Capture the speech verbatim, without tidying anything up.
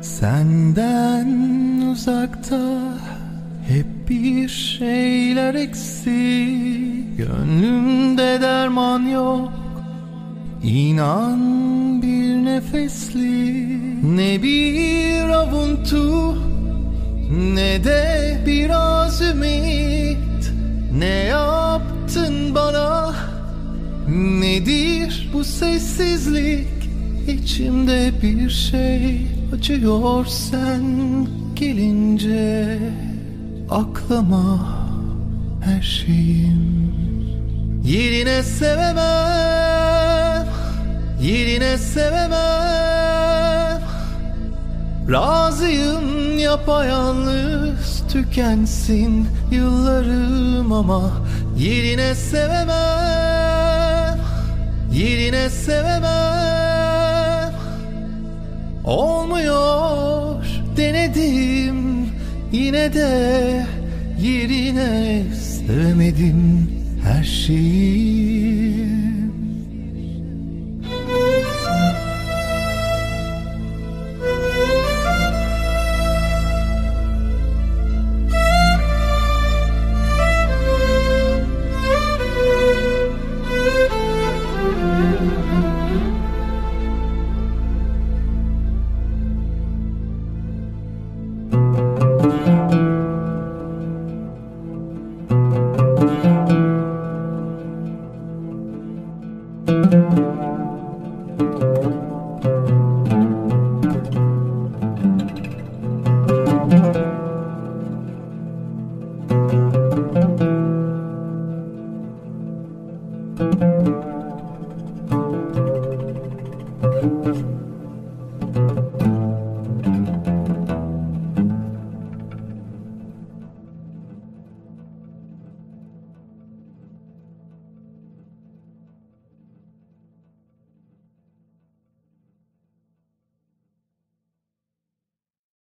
Senden uzakta hep bir şeyler eksik. Gönlümde derman yok, İnan bir nefeslik. Ne bir avuntu, ne de biraz ümit. Ne yaptın bana, nedir bu sessizlik? İçimde bir şey acıyor sen gelince. Aklıma her şeyim. Yerine sevemem, yerine sevemem. Razıyım yapayalnız tükensin yıllarım ama yerine sevemem, yerine sevemem. Olmuyor denedim, yine de yerine sevemedim her şeyi. Thank you.